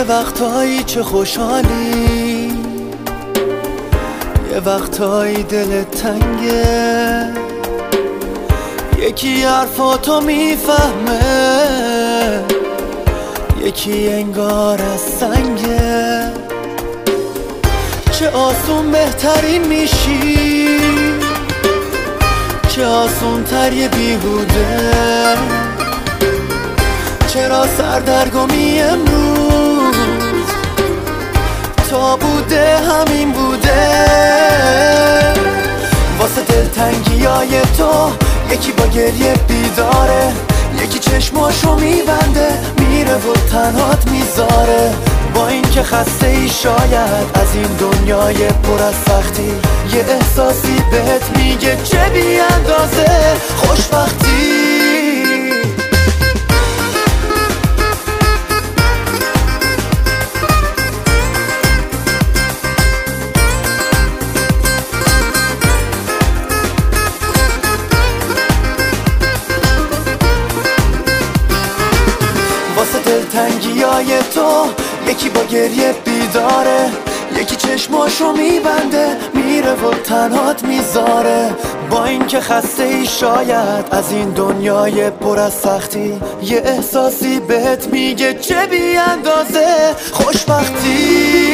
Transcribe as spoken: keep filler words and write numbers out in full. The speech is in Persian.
وقتایی چه خوشحالی، یه وقتایی دلت تنگه، یکی حرفاتو میفهمه، یکی انگار از سنگه. چه آسون بهترین میشی، چه آسون تر یه بیهوده. چرا سردرگمی امروز تا بوده همین بوده. واسه دلتنگی های تو یکی با گریه بیداره، یکی چشماشو میبنده میره و تنهات میذاره. با این که خسته ای شاید از این دنیای پر از سختی، یه احساسی بهت میگه چه بی اندازه خوشبختی. واسه دلتنگی های تو یکی با گریه بیداره، یکی چشماشو میبنده میره و تنهات میذاره. با این که خسته ای شاید از این دنیای پر از سختی، یه احساسی بهت میگه چه بی اندازه خوشبختی.